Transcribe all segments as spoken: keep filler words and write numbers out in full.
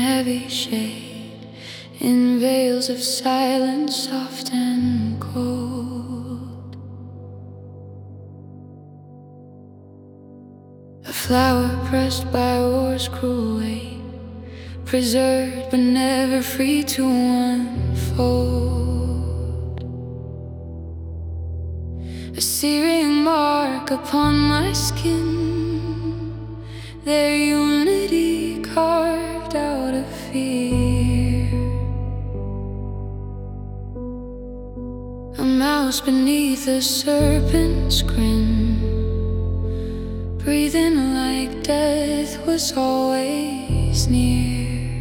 heavy shade, in veils of silence, soft and cold. A flower pressed by war's cruel weight, preserved but never free to unfold. A searing mark upon my skin, their unity carved out of fear. A mouse beneath a serpent's grin, breathing like death was always near.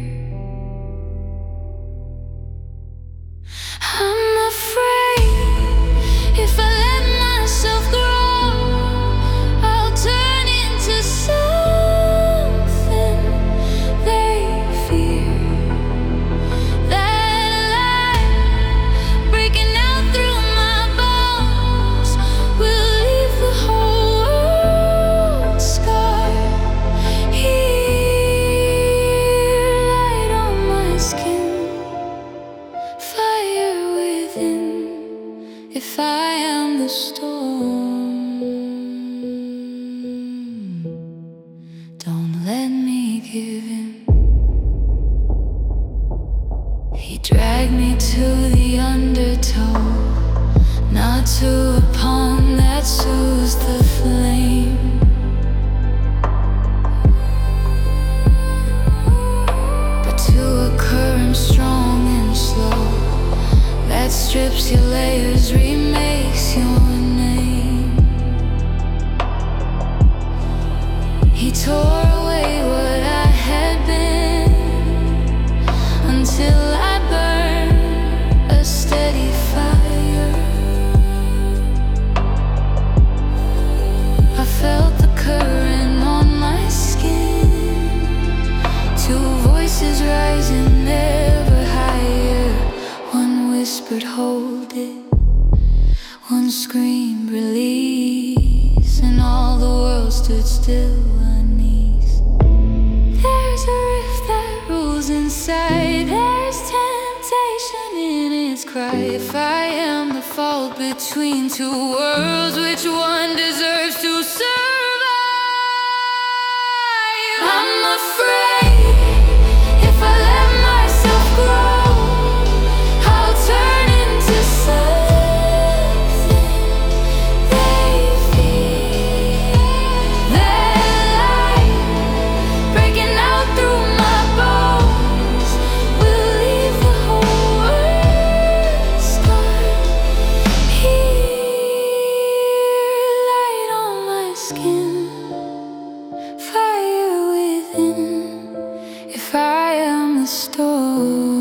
I'm afraid if I let myself grow, I'll turn into something they fear. That light breaking out through my bones will leave the whole world scarred. Here, light on my skin, fire within. If I am the storm, don't let me give in. He dragged me to the undertow, not to a palm that soothes the flame, but to a current strong and slow that strips your layers, remakes your name. He tore away what I had been until I burned a steady fire. I felt the current on my skin, two voices rising ever higher. One whispered, hold it. One screamed, release. And all the world stood still unease. There's a rift that rules inside. There's temptation in its cry. If I am the fault between two worlds, which one deserves to survive? I'm afraid if I let myself grow, I'll turn into something they fear. That light breaking out through my bones will leave the whole world scarred. Here, light on my skin, fire within. If I am the storm,